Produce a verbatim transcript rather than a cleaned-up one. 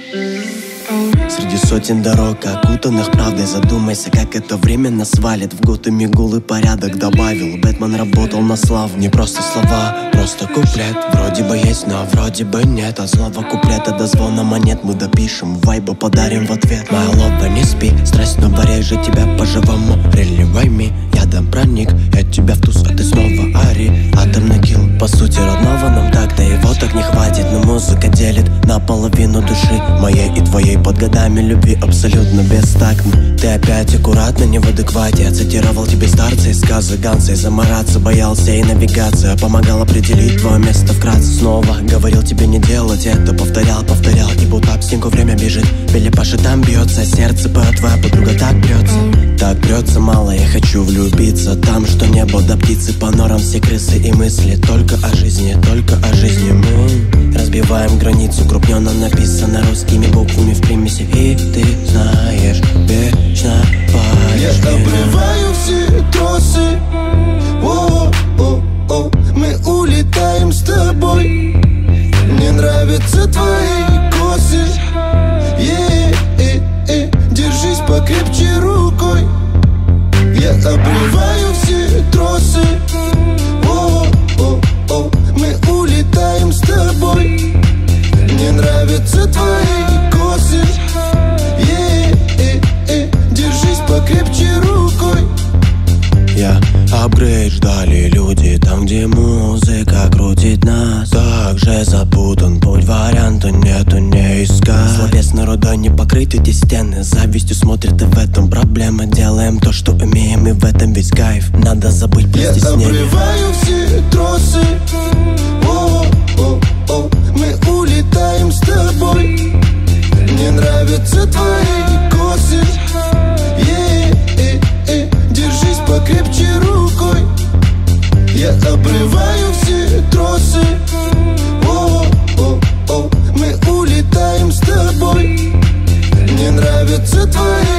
Среди сотен дорог, окутанных правдой, задумайся, как это время нас свалит. В Готэме гул и порядок добавил. Бэтмен работал на славу. Не просто слова, просто куплет. Вроде бы есть, но вроде бы нет. От злого куплета до звона монет мы допишем, вайба подарим в ответ. Моя лоба, не спи, страсть, но порежет тебя по-живому. Реливай ми, я дам проник. Я тебя в туз, а ты снова ари. Атомный килл, по сути родного нам так-то его так не хватит. Но музыка делит наполовину души моей и твоей. Под годами любви абсолютно бестактно. Ты опять аккуратно, не в адеквате. Я цитировал тебе старца из сказы Ганса. И замораться боялся, и навигация помогал определить твое место вкратце. Снова говорил тебе не делать это. Повторял, повторял, и будто об стенку время бежит. Бели Паша там бьется, сердце по твоя подруга так прется. Так прется мало, я хочу влюбиться там, что небо до птицы. По норам все крысы и мысли только о жизни, только о жизни. Мы разбиваем границу, крупненно написано русскими буквами в примеси. И ты знаешь, вечно паришь. Я обрываю все тросы. О-о-о, мы улетаем с тобой. Мне нравятся твои косы. Е-е-е, держись покрепче рукой. Я обрываю все тросы. О-о-о, мы улетаем с тобой. Мне нравятся твои косы. Е-е-е, держись покрепче рукой. Я апгрейд, ждали люди там, где музыка крутит нас. Так же запутан путь, варианта нету, не искать. Словесной рудой не покрыты эти стены. Завистью смотрят, и в этом проблема. Делаем то, что умеем, и в этом весь кайф. Надо забыть про стеснение. Я обрываю все тросы. О-о-о, мы улетаем с тобой. Мне нравятся твои косы. Е-е-е, держись покрепче рукой. Я обрываю все тросы. О-о-о, мы улетаем с тобой. Мне нравятся твои